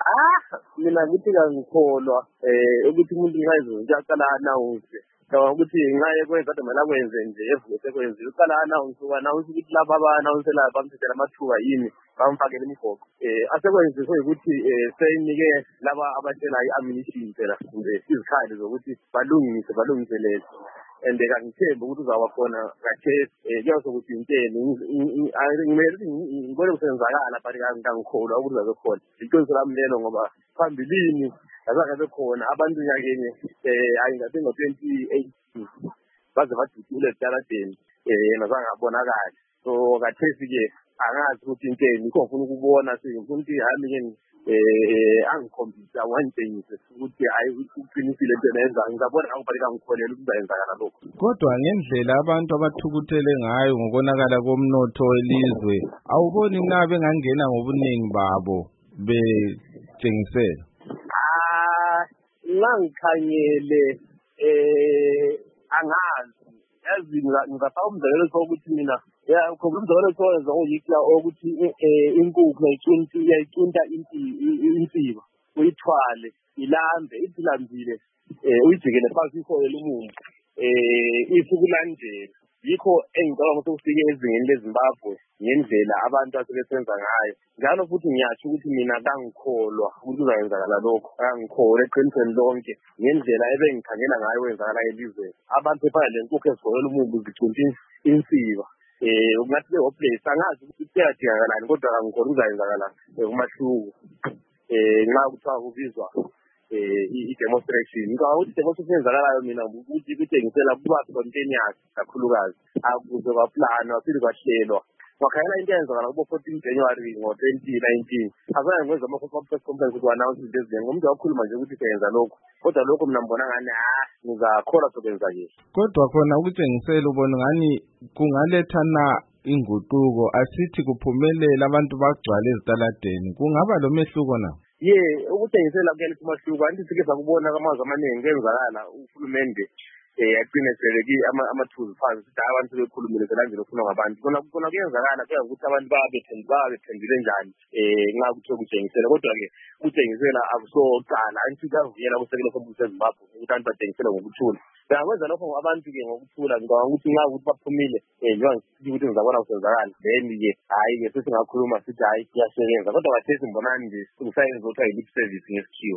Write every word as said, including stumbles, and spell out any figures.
Ah, mina ngithi kangikholwa eh ukuthi umuntu ngayizo ngiyaqala anawunse. Ngicabanga ukuthi ngaye kwenza kodwa manje akwenze nje evuke sekwenzile. Uqala anawunse anawunse ukuthi laba abanawunse la bamthethela amathuba yini bamfakele imigoqo. Eh asekwenziswe ukuthi eh seyinike laba abatshela i-ammunition phela kumbe izikhali zokuthi balungise balungiselele. And ngangithemba ukuthi uzaba khona kahle eh kuyosokuthi inteni ngimele ngibone kusenzakala but ngangikholwa ukuthi uzabe khona. Iqiniso lami lelo ngoba phambilini azange bekhona abantu nyakenye eh ayingathi ngo twenty eighteen baze badudule etaladeni eh nazange abonakala. So kathesi ke angazi ukuthi inteni ikho ngifuna ukubona singifuna ukuthi hami ke eh angikhombisa wangitshengise ukuthi hayi uqinisile into eyenzayo ngizabona akubhaleka ngikholela ukuthi uzayenzakala lokho. Kodwa ngendlela abantu abathukuthele ngayo ngokonakala komnotho welizwe awuboni nabe ngangena ngobuningi babo betshengisela. Ah ngikhanyele eh angazi yazi ngizafaka umzekelo sokuthi mina ya umzekelo sowenza oyikla ukuthi inkukhu yayicunta yayicunta insika uyithwale ilambe ithilambile eh uyijikele phansi ifoyela umuntu eh isukulandela yikho engicabanga ukuthi ufike ezingeni leZimbabwe ngendlela abantu asebenza ngayo njalo futhi ngiyathi ukuthi mina kangikholwa ukuthi uzayenzakala lokho angikholwa eqinisweni lonke ngendlela ebengikhangela ngayo wenzakala elizweni abantu efana lenkukhu ezifoyela umuntu zicunta insika eh ungathi le hopeless angazi ukuthi kuyadingakalani kodwa angikholwa uzayenzakala kumahluko eh nxa kuthiwa kubizwa eh i-demonstration ngicabanga ukuthi demonstration ezakalayo mina ukuthi kutshengisela kuba spontaneous kakhulukazi akuze kwaplana waphinde kwahlelwa wakhayela into eyenzakala kubo fourteen January ngo twenty nineteen azange ngwenza ama-press conference ukuthi announce into ezinye ngomuntu wakhuluma nje ukuthi senza lokho kodwa lokho mina ngibona ngani ah ngizakholwa sokwenzakile. Kodwa khona ukutshengisela ubona ngani kungaletha na inguquko asithi kuphumelela abantu bagcwala ezitaladeni kungaba lo mehluko na? Ye ukutshengisela kuyaletha umahluko anti sike sakubona amazwe amaningi kwenzakala uhulumende eh yaqinisele amathuzi phansi ukuthi abantu bekhulumile selandlela ofuna ngabantu kona kona kuyenzakala kuya ukuthi abantu babethemba bethembile njani eh nxa kuthiwa kutshengisela kodwa ke kutshengisela akusoqala anti kavuyela kusekela sombuso eZimbabwe ukuthi abantu batshengisela ngokuthula ngakwenza lokho abantu ke ngokuthula ngicabanga ukuthi nxa ukuthi baphumile eh njengoba ukuthi ngizabona kusenzakala then ke hayi ke sesingakhuluma sithi hayi siyasebenza kodwa kathesi ngibonani nje ukusayenza ukuthi ayi lip service ngesikhiwo.